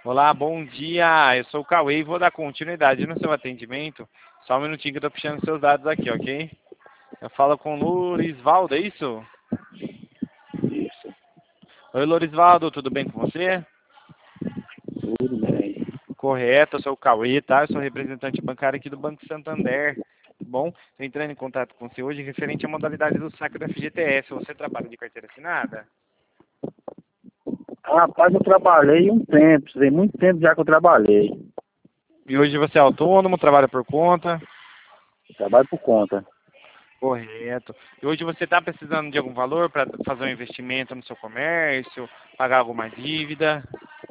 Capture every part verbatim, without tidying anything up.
Olá, bom dia. Eu sou o Cauê e vou dar continuidade no seu atendimento. Só um minutinho que eu tô puxando seus dados aqui, ok? Eu falo com o Lorisvaldo, é isso? Isso, Oi, Lorisvaldo, tudo bem com você? tudo bem. Correto, eu sou o Cauê, tá? Eu sou representante bancário aqui do Banco Santander, tá bom? Estou entrando em contato com você hoje referente à modalidade do saque do F G T S. Você trabalha de carteira assinada? Rapaz, eu trabalhei um tempo, tem muito tempo já que eu trabalhei. E hoje você é autônomo, trabalha por conta? Trabalho por conta. Correto. E hoje você está precisando de algum valor para fazer um investimento no seu comércio, pagar alguma dívida?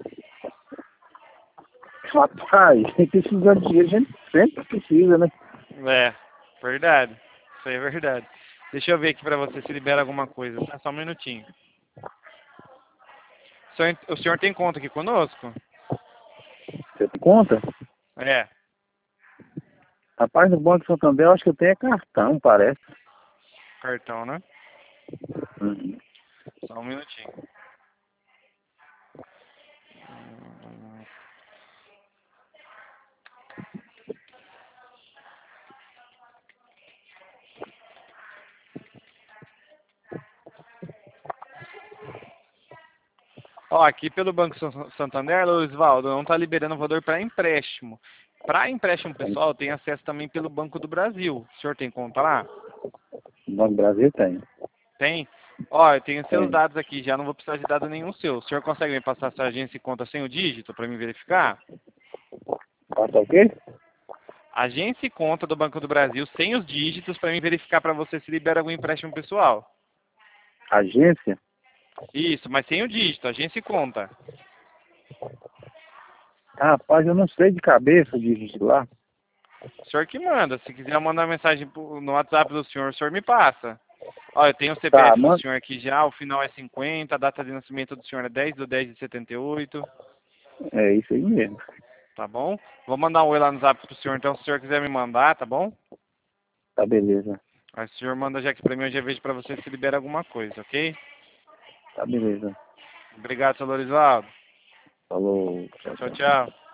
Rapaz, precisando de dinheiro, a gente sempre precisa, né? É, verdade. Isso aí é verdade. Deixa eu ver aqui para você se libera alguma coisa, tá? Só um minutinho. O senhor, o senhor tem conta aqui conosco? Você tem conta? É, Rapaz, no Banco Santander eu acho que eu tenho é cartão, parece. cartão, né? Uhum. Só um minutinho. Ó, aqui pelo Banco San- Santander, Luizvaldo, não está liberando valor para empréstimo. Para empréstimo pessoal, tem acesso também pelo Banco do Brasil. O senhor tem conta lá? No Banco do Brasil tem. Tem? Ó, eu tenho seus Tem. dados aqui, já não vou precisar de dado nenhum seu. O senhor consegue me passar sua agência e conta sem o dígito para me verificar? Passa o quê? Agência e conta do Banco do Brasil sem os dígitos para me verificar para você se libera algum empréstimo pessoal. Agência? Isso, mas sem o dígito, agência e conta. Rapaz, eu não sei de cabeça de lá. O senhor que manda. Se quiser mandar mensagem pro- no WhatsApp do senhor, o senhor me passa. Ó, eu tenho o Tá, C P F do manda. senhor aqui já, o final é cinquenta, a data de nascimento do senhor é dez de dez de setenta e oito, É isso aí mesmo. tá bom? Vou mandar um oi lá no zap pro senhor, então se o senhor quiser me mandar, tá bom? Tá, beleza. Aí o senhor manda já aqui pra mim, eu já vejo pra você se libera alguma coisa, ok? Tá, beleza. Obrigado, seu Lorisvaldo. Falou. Tchau, Tchau, tchau. tchau.